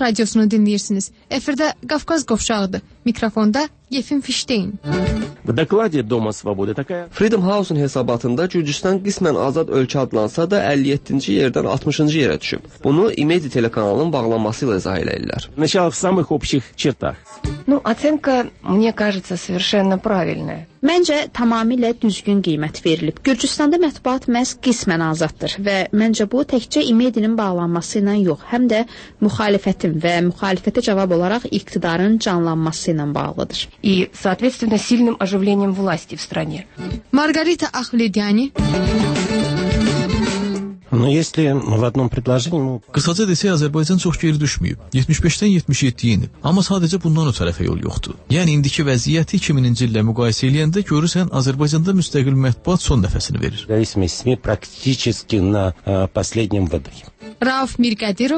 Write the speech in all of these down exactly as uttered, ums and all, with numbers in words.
Radiosunu dinləyirsiniz. Efirdə Qafqaz qovşağıdır. Mikrofonda Yefim Fişteyn. В докладе Дома свободы такая... Freedom House-un hesabatında Gürcüstan qismən azad ölkə adlansa da əlli yeddinci yerdən altmışıncı yerə düşüb. Bunu İmedi telekanalının bağlanması ilə izah edirlər. Начало в самых общих чертах. Ну, оценка, мне кажется, совершенно правильная. Məncə tamamilə düzgün qiymət verilib. Gürcüstanda mətbuat məhz qismən azaddır və məncə bu təkcə İmedinin bağlanması ilə yox, həm də müxalifətin və müxalifətə cavab olaraq iqtidarın canlanması ilə bağlıdır. И, соответственно, сильным оживлением власти в стране. Margarita Axvlediyani. Но если в одном предложении мы... Qısaca desək, Azərbaycan çox geri düşməyib. yetmiş beşdən yetmiş yeddiyə inib. Amma sadəcə bundan o tərəfə yol yoxdur. Yəni indiki vəziyyəti iki minci illə müqayisə eləyəndə görürsən, Azərbaycanda müstəqil mətbuat son nəfəsini verir. Зависимость СМИ практически на э, последнем выдохе. Rauf Mirqadirov.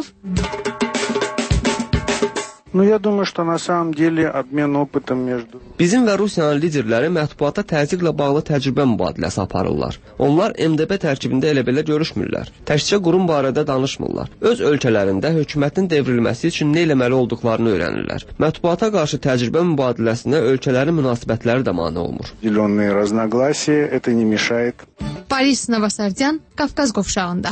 Ну, я думаю, что на самом деле обмен опытом между... Bizim və Rusiyanın liderləri mətbuata təzyiqlə bağlı təcrübə mübadiləsi aparırlar. Onlar M D B tərkibində elə belə görüşmürlər. Təkcə qurum barədə danışmırlar. Öz ölkələrində hökumətin devrilməsi üçün nə eləməli olduqlarını öyrənirlər. Mətbuata qarşı təcrübə mübadiləsinə ölkələrin münasibətləri də mane olmur. Зеленые разногласия, это не мешает. Boris Novosardyan, Qafqaz qovşağında.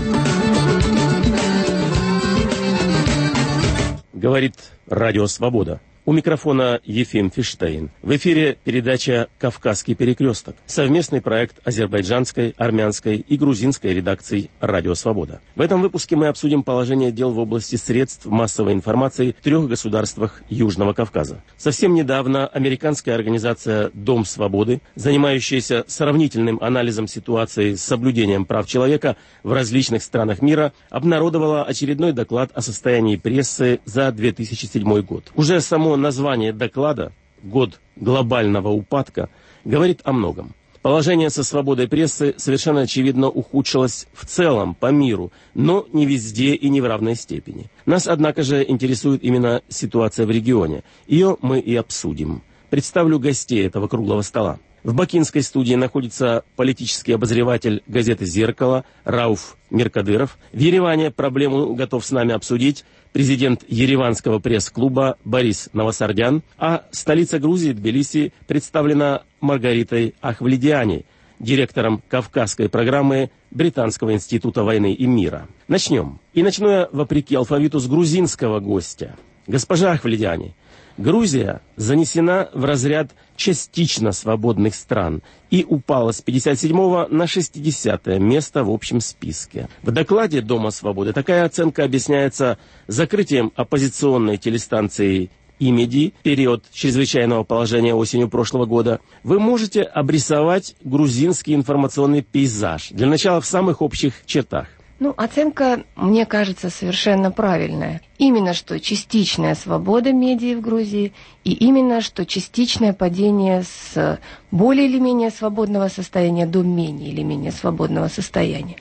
Говорит Радио Свобода. У микрофона Ефим Фиштейн. В эфире передача «Кавказский перекресток». Совместный проект азербайджанской, армянской и грузинской редакций «Радио Свобода». В этом выпуске мы обсудим положение дел в области средств массовой информации в трех государствах Южного Кавказа. Совсем недавно американская организация «Дом свободы», занимающаяся сравнительным анализом ситуации с соблюдением прав человека в различных странах мира, обнародовала очередной доклад о состоянии прессы за две тысячи седьмой год. Уже само название доклада «Год глобального упадка» говорит о многом. Положение со свободой прессы совершенно очевидно ухудшилось в целом по миру, но не везде и не в равной степени. Нас, однако же, интересует именно ситуация в регионе. Ее мы и обсудим. Представлю гостей этого круглого стола. В бакинской студии находится политический обозреватель газеты «Зеркало» Рауф Миркадыров. В Ереване проблему готов с нами обсудить президент Ереванского пресс-клуба Борис Новосардян, а столица Грузии, Тбилиси, представлена Маргаритой Ахвледиани, директором Кавказской программы Британского института войны и мира. Начнем. И начну я, вопреки алфавиту, с грузинского гостя. Госпожа Ахвледиани, Грузия занесена в разряд частично свободных стран и упала с пятьдесят седьмого на шестидесятое место в общем списке. В докладе Дома свободы такая оценка объясняется закрытием оппозиционной телестанции «Имеди» в период чрезвычайного положения осенью прошлого года. Вы можете обрисовать грузинский информационный пейзаж, для начала в самых общих чертах. Ну, оценка, мне кажется, совершенно правильная. Именно что частичная свобода медиа в Грузии и именно что частичное падение с более или менее свободного состояния до менее или менее свободного состояния.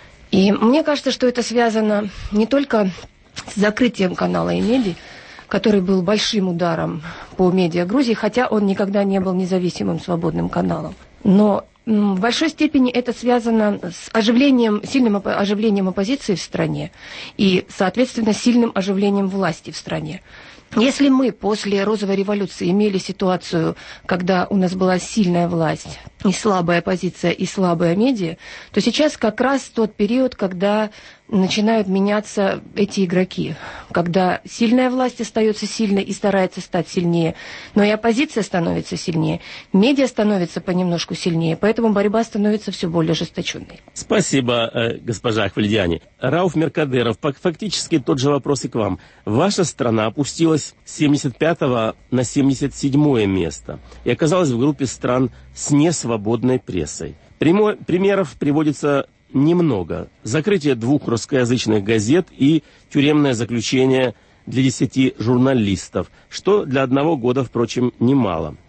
И мне кажется, что это связано не только с закрытием канала «Имеди», который был большим ударом по медиа Грузии, хотя он никогда не был независимым свободным каналом, но в большой степени это связано с оживлением, сильным оживлением оппозиции в стране и, соответственно, сильным оживлением власти в стране. Если мы после розовой революции имели ситуацию, когда у нас была сильная власть, и слабая оппозиция, и слабая медиа, то сейчас как раз тот период, когда начинают меняться эти игроки, когда сильная власть остается сильной и старается стать сильнее, но и оппозиция становится сильнее, медиа становится понемножку сильнее, поэтому борьба становится все более ожесточенной. Спасибо, госпожа Ахвледиани. Рауф Миркадыров, фактически тот же вопрос и к вам. Ваша страна опустилась с семьдесят пятого на семьдесят седьмое место и оказалась в группе стран с несвободной прессой. Прямо, примеров приводится немного. Закрытие двух русскоязычных газет и тюремное заключение для десяти журналистов, что для одного года, впрочем, немало.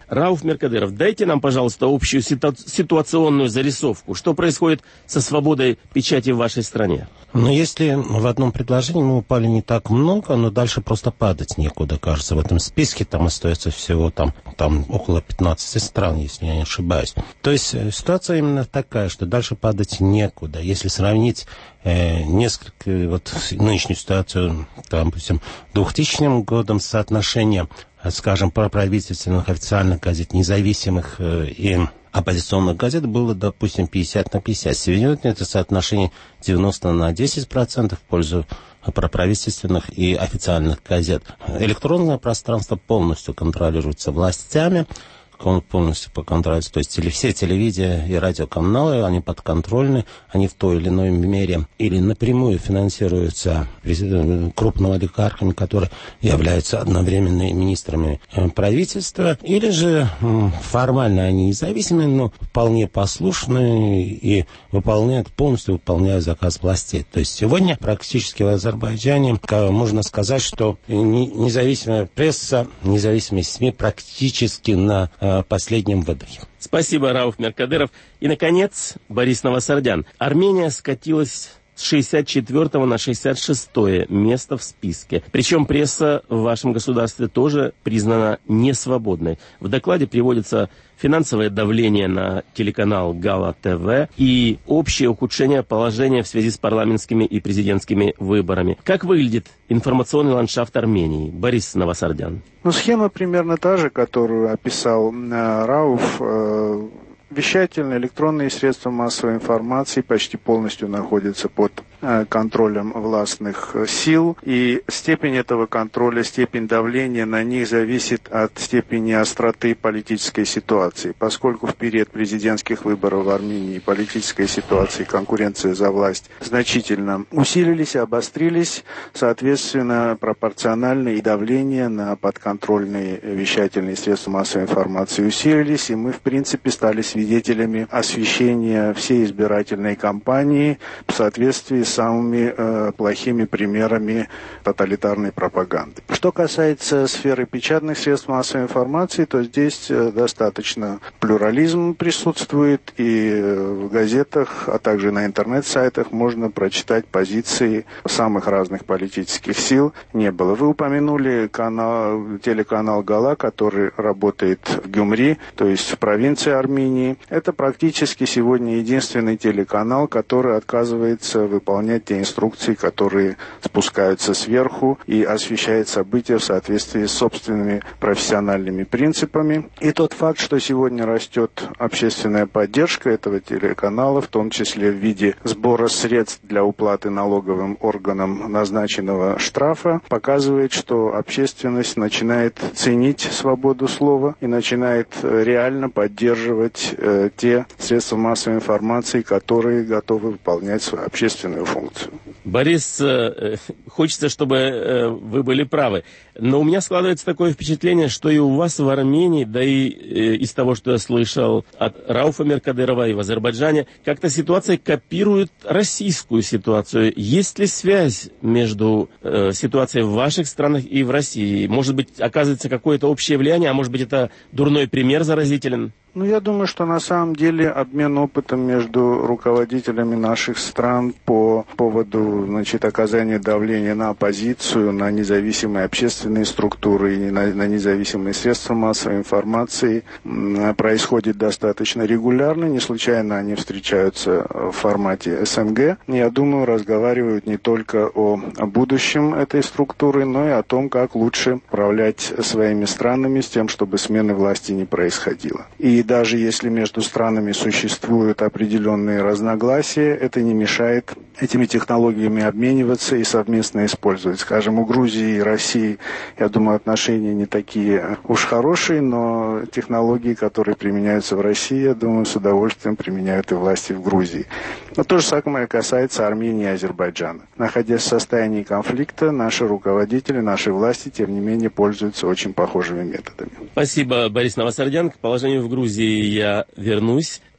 Рауф Меркадеров, дайте нам, пожалуйста, общую ситу- ситуационную зарисовку. Что происходит со свободой печати в вашей стране? Но если в одном предложении мы упали не так много, но дальше просто падать некуда, кажется. В этом списке там остается всего там, там около пятнадцати стран, если я не ошибаюсь. То есть ситуация именно такая, что дальше падать некуда. Если сравнить э, несколько, вот нынешнюю ситуацию, там, допустим, двухтысячным годом соотношение, скажем, проправительственных официальных газет, независимых э, и оппозиционных газет было, допустим, пятьдесят на пятьдесят. Сегодня это соотношение девяносто на десять процентов в пользу проправительственных и официальных газет. Электронное пространство полностью контролируется властями, полностью по контролю. То есть все телевидения и радиоканалы, они подконтрольны, они в той или иной мере или напрямую финансируются крупными олигархами, которые являются одновременно министрами правительства, или же формально они независимы, но вполне послушны и выполняют, полностью выполняют заказ властей. То есть сегодня практически в Азербайджане можно сказать, что независимая пресса, независимые СМИ практически на последнем выдохе. Спасибо, Рауф Меркадеров. И, наконец, Борис Новосардян. Армения скатилась с шестьдесят четвёртого на шестьдесят шестое место в списке. Причем пресса в вашем государстве тоже признана несвободной. В докладе приводится финансовое давление на телеканал Гала ТВ и общее ухудшение положения в связи с парламентскими и президентскими выборами. Как выглядит информационный ландшафт Армении? Борис Новосардян. Ну, схема примерно та же, которую описал э, Рауф. Э, Вещательные электронные средства массовой информации почти полностью находятся под э, контролем властных сил, и степень этого контроля, степень давления на них зависит от степени остроты политической ситуации. Поскольку в период президентских выборов в Армении политическая ситуация и конкуренция за власть значительно усилились, обострились, соответственно, пропорционально и давление на подконтрольные вещательные средства массовой информации усилились, и мы, в принципе, стали свидетелями освещения всей избирательной кампании в соответствии с самыми э, плохими примерами тоталитарной пропаганды. Что касается сферы печатных средств массовой информации, то здесь э, достаточно плюрализм присутствует, и э, в газетах, а также на интернет-сайтах можно прочитать позиции самых разных политических сил. Не было. Вы упомянули канал, телеканал Гала, который работает в Гюмри, то есть в провинции Армении. Это практически сегодня единственный телеканал, который отказывается выполнять те инструкции, которые спускаются сверху, и освещает события в соответствии с собственными профессиональными принципами. И тот факт, что сегодня растет общественная поддержка этого телеканала, в том числе в виде сбора средств для уплаты налоговым органам назначенного штрафа, показывает, что общественность начинает ценить свободу слова и начинает реально поддерживать э, те средства массовой информации, которые готовы выполнять свою общественную функцию. Борис, э, хочется, чтобы э, вы были правы, но у меня складывается такое впечатление, что и у вас в Армении, да и э, из того, что я слышал от Рауфа Меркадерова и в Азербайджане, как-то ситуация копирует российскую ситуацию. Есть ли связь между э, ситуацией в ваших странах и в России? Может быть, оказывается какое-то общее влияние, а может быть, это дурной пример заразителен? Ну, я думаю, что на самом деле обмен опытом между руководителями наших стран по поводу, значит, оказания давления на оппозицию, на независимые общественные структуры и на, на независимые средства массовой информации происходит достаточно регулярно. Не случайно они встречаются в формате СНГ. Я думаю, разговаривают не только о, о будущем этой структуры, но и о том, как лучше управлять своими странами с тем, чтобы смены власти не происходило. И даже если между странами существуют определенные разногласия, это не мешает этими технологиями обмениваться и совместно использовать. Скажем, у Грузии и России, я думаю, отношения не такие уж хорошие, но технологии, которые применяются в России, я думаю, с удовольствием применяют и власти в Грузии. Но то же самое касается Армении и Азербайджана. Находясь в состоянии конфликта, наши руководители, наши власти, тем не менее, пользуются очень похожими методами. Спасибо, Борис Новосардян. К положению в Грузии я вернусь.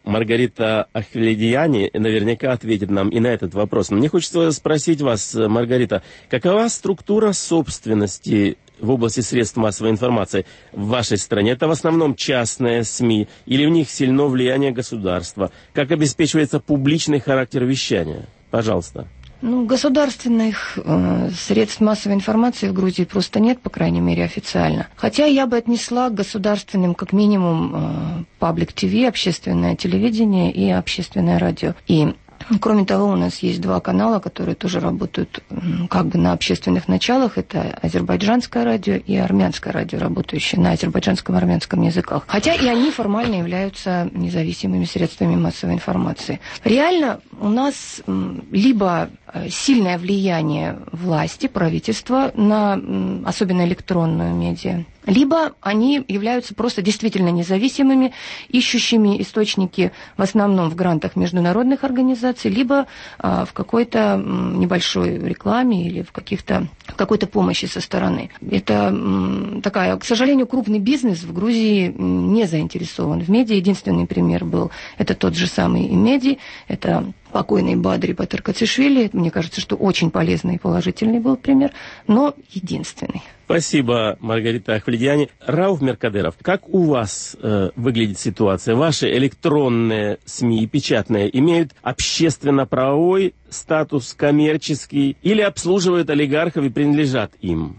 Маргарита Ахледияни наверняка ответит нам и на этот вопрос. Но мне хочется спросить вас, Маргарита, какова структура собственности в области средств массовой информации в вашей стране? Это в основном частные СМИ или в них сильно влияние государства? Как обеспечивается публичный характер вещания? Пожалуйста. Ну, государственных э, средств массовой информации в Грузии просто нет, по крайней мере, официально. Хотя я бы отнесла к государственным, как минимум, паблик ти ви, общественное телевидение и общественное радио. И кроме того, у нас есть два канала, которые тоже работают как бы на общественных началах. Это азербайджанское радио и армянское радио, работающие на азербайджанском и армянском языках. Хотя и они формально являются независимыми средствами массовой информации. Реально у нас либо сильное влияние власти, правительства на особенно электронную медиа, либо они являются просто действительно независимыми, ищущими источники в основном в грантах международных организаций, либо а, в какой-то м, небольшой рекламе или в, каких-то, в какой-то помощи со стороны. Это м, такая, к сожалению, крупный бизнес в Грузии не заинтересован в медиа. Единственный пример был, это тот же самый Имеди, это покойный Бадри Батыркацишвили. Мне кажется, что очень полезный и положительный был пример, но единственный. Спасибо, Маргарита Ахледияни. Рауф Меркадеров, как у вас э, выглядит ситуация? Ваши электронные СМИ и печатные имеют общественно-правовой статус, коммерческий, или обслуживают олигархов и принадлежат им?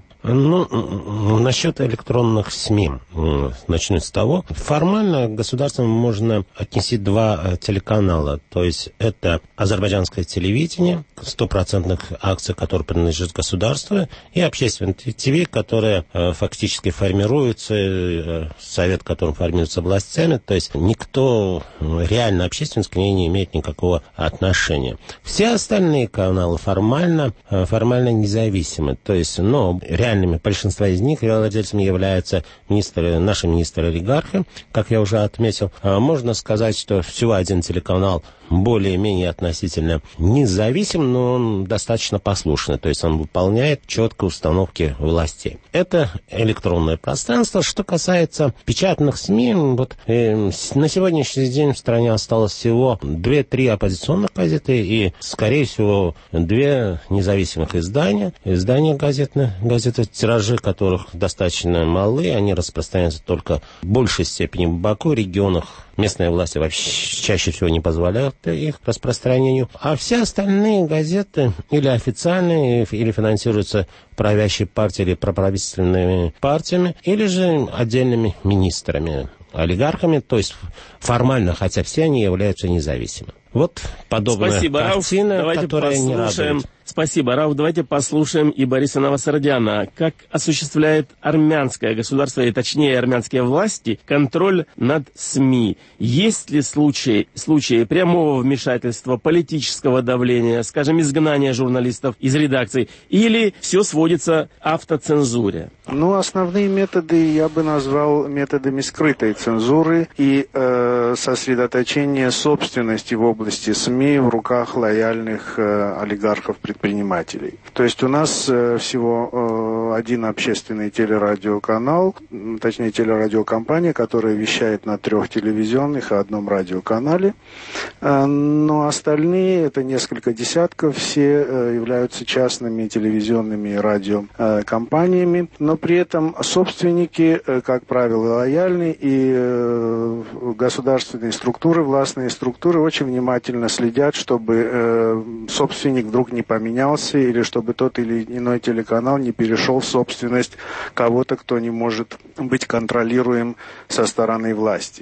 Ну, насчет электронных СМИ, начну с того. Формально государством можно отнести два телеканала. То есть это азербайджанское телевидение, стопроцентных акций, которые принадлежат государству, и общественное ТВ, которое фактически формируется, совет, которым формируется властями. То есть никто реально общественность к ней не имеет никакого отношения. Все остальные каналы формально, формально независимы. То есть, ну, реально большинство из них владельцами являются министры, наши министры-олигархи, как я уже отметил. Можно сказать, что всего один телеканал более-менее относительно независим, но он достаточно послушный, то есть он выполняет четко установки властей. Это электронное пространство. Что касается печатных СМИ, вот э, на сегодняшний день в стране осталось всего две-три оппозиционных газеты и, скорее всего, две независимых издания. Издания газетные, газеты, тиражи которых достаточно малы, они распространяются только в большей степени в Баку, регионах. Местные власти вообще чаще всего не позволяют их распространению. А все остальные газеты или официальные, или финансируются правящей партией или проправительственными партиями, или же отдельными министрами, олигархами, то есть формально, хотя все они являются независимыми. Вот подобная Спасибо, картина, Рауф. которая не радует. Спасибо, Рауф. Давайте послушаем и Бориса Новосардяна. Как осуществляет армянское государство, и точнее армянские власти, контроль над СМИ? Есть ли случаи, случаи прямого вмешательства, политического давления, скажем, изгнания журналистов из редакций, или все сводится к автоцензуре? Ну, основные методы я бы назвал методами скрытой цензуры и э, сосредоточения собственности в области СМИ в руках лояльных э, олигархов-предпринимателей. То есть у нас э, всего э, один общественный телерадиоканал, точнее телерадиокомпания, которая вещает на трех телевизионных и одном радиоканале. Э, но остальные, это несколько десятков, все э, являются частными телевизионными и радиокомпаниями. Но при этом собственники, э, как правило, лояльны, и э, государственные структуры, властные структуры очень внимательно следят, чтобы э, собственник вдруг не поменялся, или чтобы тот или иной телеканал не перешел в собственность кого-то, кто не может быть контролируем со стороны власти.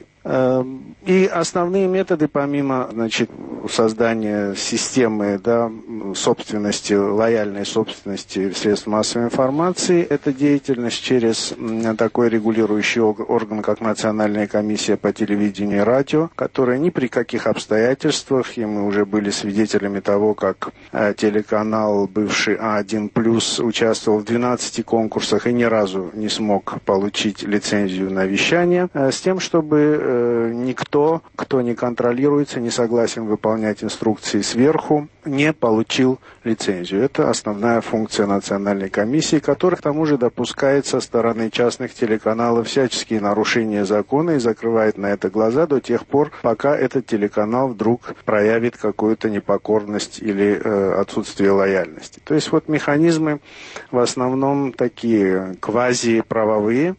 И основные методы, помимо, значит, создания системы, да, собственности, лояльной собственности средств массовой информации, это деятельность через такой регулирующий орган, как Национальная комиссия по телевидению и радио, которая ни при каких обстоятельствах, и мы уже были свидетелями того, как телеканал, бывший А один плюс, участвовал в двенадцати конкурсах и ни разу не смог получить лицензию на вещание, с тем, чтобы э, никто, кто не контролируется, не согласен выполнять инструкции сверху, не получил лицензию. Это основная функция национальной комиссии, которая к тому же допускает со стороны частных телеканалов всяческие нарушения закона и закрывает на это глаза до тех пор, пока этот телеканал вдруг проявит какую-то непокорность или э, отсутствие лояльности. То есть вот механизмы в основном такие квазиправовые,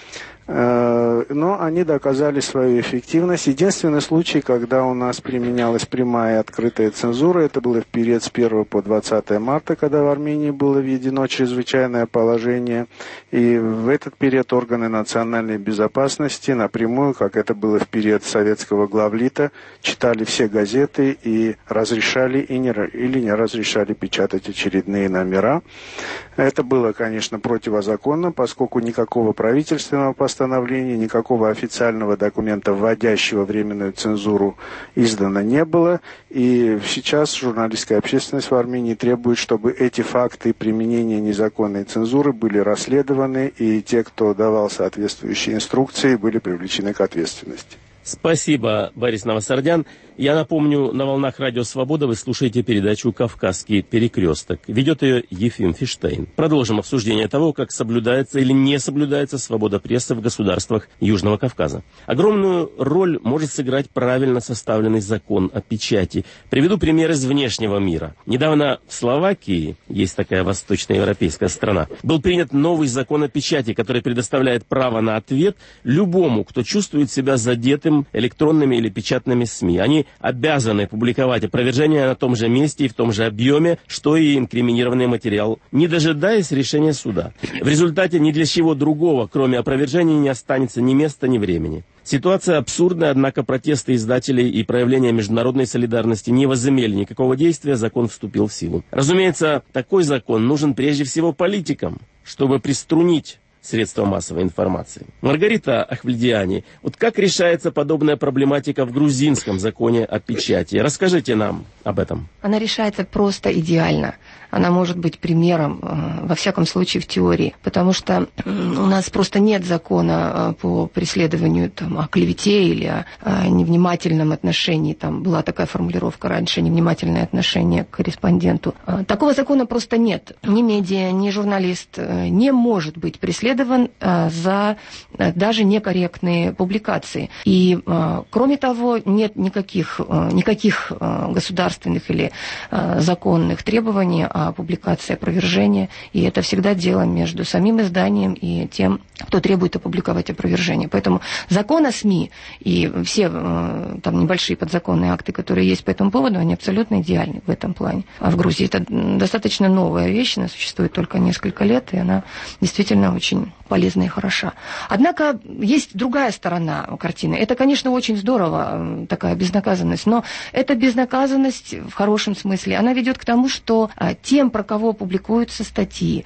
но они доказали свою эффективность. Единственный случай, когда у нас применялась прямая и открытая цензура, это было в период с первого по двадцатое марта, когда в Армении было введено чрезвычайное положение. И в этот период органы национальной безопасности напрямую, как это было в период советского главлита, читали все газеты и разрешали и не, или не разрешали печатать очередные номера. Это было, конечно, противозаконно, поскольку никакого правительственного постановления, никакого официального документа, вводящего временную цензуру, издано не было. И сейчас журналистская общественность в Армении требует, чтобы эти факты применения незаконной цензуры были расследованы, и те, кто давал соответствующие инструкции, были привлечены к ответственности. Спасибо, Борис Новосардян. Я напомню, на волнах Радио Свобода вы слушаете передачу «Кавказский перекресток». Ведет ее Ефим Фиштейн. Продолжим обсуждение того, как соблюдается или не соблюдается свобода прессы в государствах Южного Кавказа. Огромную роль может сыграть правильно составленный закон о печати. Приведу пример из внешнего мира. Недавно в Словакии, есть такая восточноевропейская страна, был принят новый закон о печати, который предоставляет право на ответ любому, кто чувствует себя задетым электронными или печатными СМИ. Они обязаны публиковать опровержение на том же месте и в том же объеме, что и инкриминированный материал, не дожидаясь решения суда. В результате ни для чего другого, кроме опровержения, не останется ни места, ни времени. Ситуация абсурдная, однако протесты издателей и проявления международной солидарности не возымели никакого действия, закон вступил в силу. Разумеется, такой закон нужен прежде всего политикам, чтобы приструнить средства массовой информации. Маргарита Ахвальдиани, вот как решается подобная проблематика в грузинском законе о печати? Расскажите нам об этом. Она решается просто идеально. Она может быть примером, во всяком случае, в теории. Потому что у нас просто нет закона по преследованию там, о клевете или о, о невнимательном отношении. Там была такая формулировка раньше, невнимательное отношение к корреспонденту. Такого закона просто нет. Ни медиа, ни журналист не может быть преследован за даже некорректные публикации. И, кроме того, нет никаких, никаких государственных или законных требований о публикации опровержения, и это всегда дело между самим изданием и тем, кто требует опубликовать опровержение. Поэтому закон о СМИ и все там небольшие подзаконные акты, которые есть по этому поводу, они абсолютно идеальны в этом плане. А в Грузии это достаточно новая вещь, она существует только несколько лет, и она действительно очень полезна и хороша. Однако есть другая сторона картины. Это, конечно, очень здорово, такая безнаказанность, но эта безнаказанность в хорошем смысле, она ведет к тому, что тем, про кого публикуются статьи,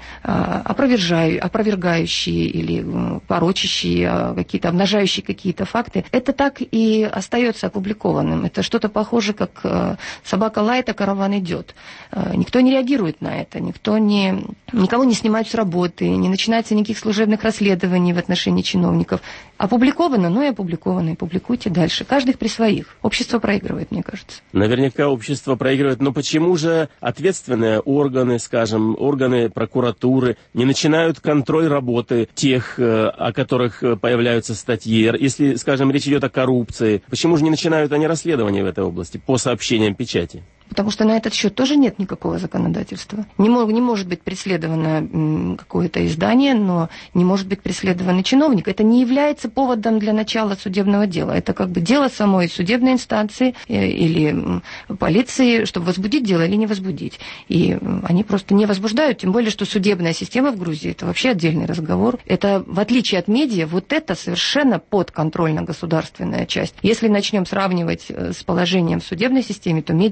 опровергающие или порочащие, какие-то, обнажающие какие-то факты, это так и остается опубликованным. Это что-то похоже, как собака лает, а караван идет. Никто не реагирует на это, никто не, никого не снимают с работы, не начинается никаких служебных расследований в отношении чиновников. Опубликовано, ну и опубликовано, и публикуйте дальше. Каждый при своих. Общество проигрывает, мне кажется. Наверняка общество проигрывает, но почему же ответственные органы, скажем, органы прокуратуры не начинают контроль работы тех, о которых появляются статьи? Если, скажем, речь идет о коррупции, почему же не начинают они расследование в этой области по сообщениям печати? Потому что на этот счет тоже нет никакого законодательства. Не, мог, не может быть преследовано какое-то издание, но не может быть преследован чиновник. Это не является поводом для начала судебного дела. Это как бы дело самой судебной инстанции или полиции, чтобы возбудить дело или не возбудить. И они просто не возбуждают, тем более, что судебная система в Грузии – это вообще отдельный разговор. Это, в отличие от медиа, вот это совершенно подконтрольно-государственная часть. Если начнем сравнивать с положением в судебной системе, то медиа начнет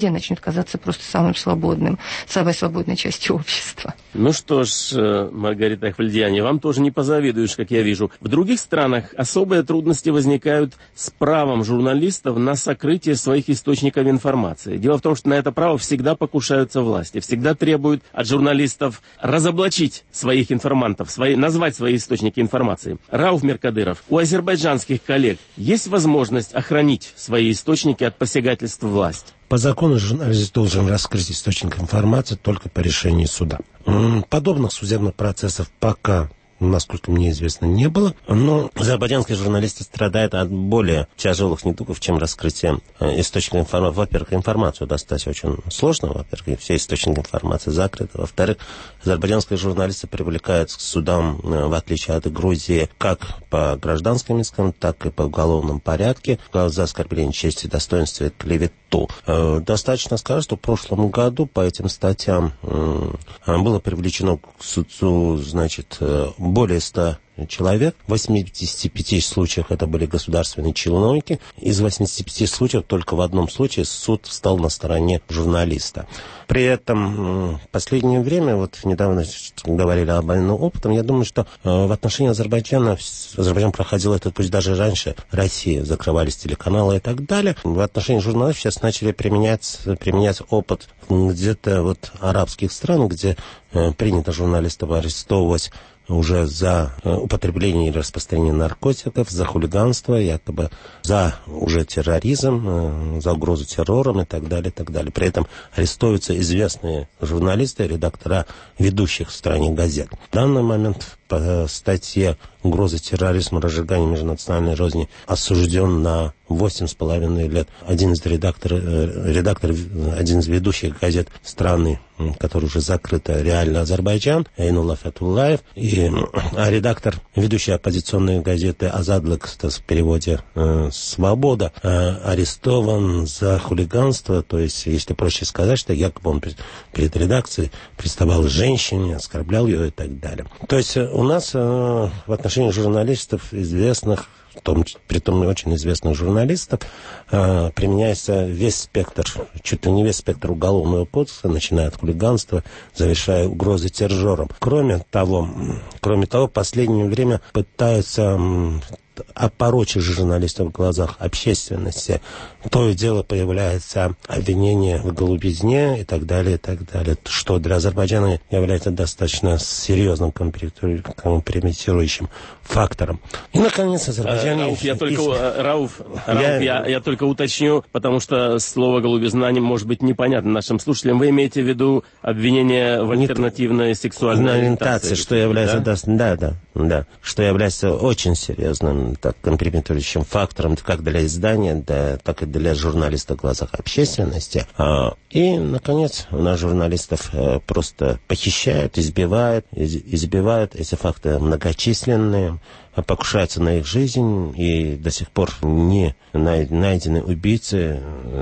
казаться просто самым свободным, самой свободной частью общества. Ну что ж, Маргарита Ахвальдиани, вам тоже не позавидуешь, как я вижу. В других странах особые трудности возникают с правом журналистов на сокрытие своих источников информации. Дело в том, что на это право всегда покушаются власти, всегда требуют от журналистов разоблачить своих информантов, свои, назвать свои источники информации. Рауф Меркадыров, у азербайджанских коллег есть возможность охранить свои источники от посягательств власти? По закону журналист должен раскрыть источник информации только по решению суда. Подобных судебных процессов пока, насколько мне известно, не было. Но азербайджанские журналисты страдают от более тяжелых недугов, чем раскрытие источника информации. Во-первых, информацию достать очень сложно. Во-первых, все источники информации закрыты. Во-вторых, азербайджанские журналисты привлекаются к судам, в отличие от Грузии, как по гражданским искам, так и по уголовному порядке за оскорбление чести, достоинства и клевету. Достаточно сказать, что в прошлом году по этим статьям было привлечено к суду, значит, более ста человек. В восьмидесяти пяти случаях это были государственные чиновники. Из восьмидесяти пяти случаев только в одном случае суд встал на стороне журналиста. При этом в последнее время, вот недавно говорили об военном опыте, я думаю, что в отношении Азербайджана, Азербайджан проходил этот путь даже раньше России, закрывались телеканалы и так далее. В отношении журналистов сейчас начали применять, применять опыт где-то вот арабских стран, где принято журналистов арестовывать уже за употребление или распространение наркотиков, за хулиганство, якобы за уже терроризм, за угрозу террором и так далее, и так далее. При этом арестовываются известные журналисты, редактора ведущих в стране газет. В данный момент по статье «Угроза терроризма, разжигание межнациональной розни» осужден на восемь с половиной лет один из редакторов, редактор, один из ведущих газет страны, который уже закрыта, реально Азербайджан, Эйнулла Фетуллаев, и, а редактор ведущей оппозиционной газеты «Азадлык», в переводе э, «Свобода», э, арестован за хулиганство, то есть, если проще сказать, что якобы он перед редакцией приставал к женщине, оскорблял ее и так далее. То есть у нас э, в отношении журналистов известных, в том, при том очень известных журналистов, э, применяется весь спектр, чуть ли не весь спектр уголовного кодекса, начиная от хулиганства, завершая угрозой террором. Кроме того, кроме того, в последнее время пытаются опорочить журналистов в глазах общественности. То и дело появляется обвинение в голубизне и так далее, и так далее, что для Азербайджана является достаточно серьезным компрометирующим фактором. И, наконец, Азербайджан... Рауф, я только, Рауф, Рауф я... Я, я только уточню, потому что слово «голубизна» не может быть непонятно нашим слушателям. Вы имеете в виду обвинение в альтернативной не... сексуальной ориентации, что является... Да? Да, да, да, что является очень серьезным так, компрометирующим фактором как для издания, да, так и для журналистов в глазах общественности. И, наконец, у нас журналистов просто похищают, избивают, избивают. Эти факты многочисленные, покушаются на их жизнь, и до сих пор не найдены убийцы.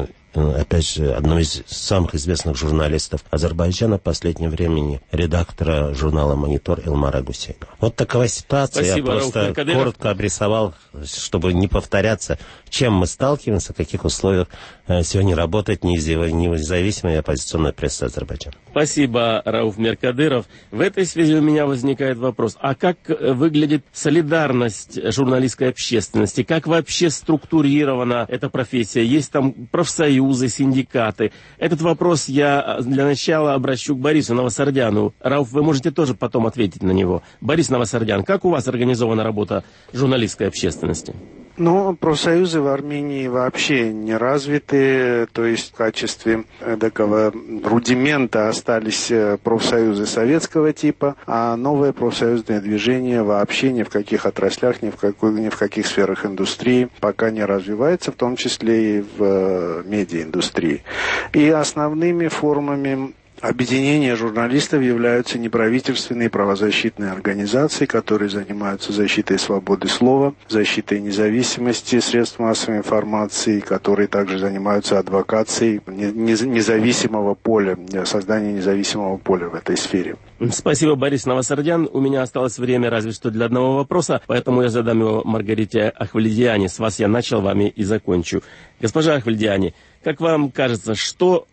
Опять же, одном из самых известных журналистов Азербайджана в последнее время, редактора журнала «Монитор» Элмара Гусейнова. Вот такова ситуация. Спасибо, я просто коротко обрисовал, чтобы не повторяться, чем мы сталкиваемся, в каких условиях сегодня работает независимая оппозиционная пресса Азербайджана. Спасибо, Рауф Меркадыров. В этой связи у меня возникает вопрос. А как выглядит солидарность журналистской общественности? Как вообще структурирована эта профессия? Есть там профсоюзы, синдикаты? Этот вопрос я для начала обращу к Борису Новосардяну. Рауф, вы можете тоже потом ответить на него. Борис Новосардян, как у вас организована работа журналистской общественности? Ну, профсоюзы в Армении вообще не развиты, то есть в качестве такого рудимента остались профсоюзы советского типа, а новое профсоюзное движение вообще ни в каких отраслях, ни в, какой, ни в каких сферах индустрии пока не развивается, в том числе и в медиаиндустрии. И основными формами объединения журналистов являются неправительственные правозащитные организации, которые занимаются защитой свободы слова, защитой независимости средств массовой информации, которые также занимаются адвокацией независимого поля, созданием независимого поля в этой сфере. Спасибо, Борис Новосардян. У меня осталось время разве что для одного вопроса, поэтому я задам его Маргарите Ахвальдиани. С вас я начал, вами и закончу. Госпожа Ахвальдиани, как вам кажется, что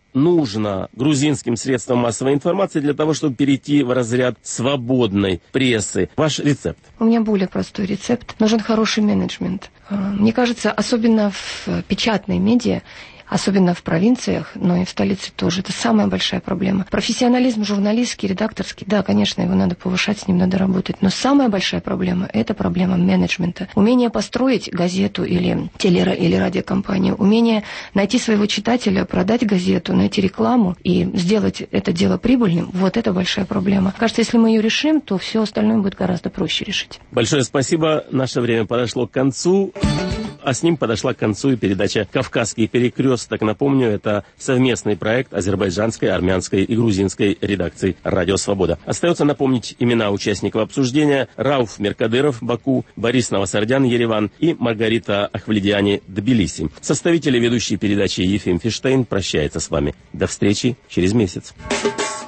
нужно грузинским средствам массовой информации для того, чтобы перейти в разряд свободной прессы? Ваш рецепт? У меня более простой рецепт. Нужен хороший менеджмент. Мне кажется, особенно в печатной медиа, особенно в провинциях, но и в столице тоже. Это самая большая проблема. Профессионализм журналистский, редакторский, да, конечно, его надо повышать, с ним надо работать. Но самая большая проблема – это проблема менеджмента. Умение построить газету или теле- или радиокомпанию, умение найти своего читателя, продать газету, найти рекламу и сделать это дело прибыльным – вот это большая проблема. Кажется, если мы ее решим, то все остальное будет гораздо проще решить. Большое спасибо. Наше время подошло к концу. А с ним подошла к концу и передача «Кавказский перекресток». Напомню, это совместный проект азербайджанской, армянской и грузинской редакций «Радио Свобода». Остается напомнить имена участников обсуждения: Рауф Меркадыров, Баку, Борис Новосардян, Ереван и Маргарита Ахвалидиани, Тбилиси. Составитель и ведущий передачи Ефим Фиштейн прощается с вами. До встречи через месяц.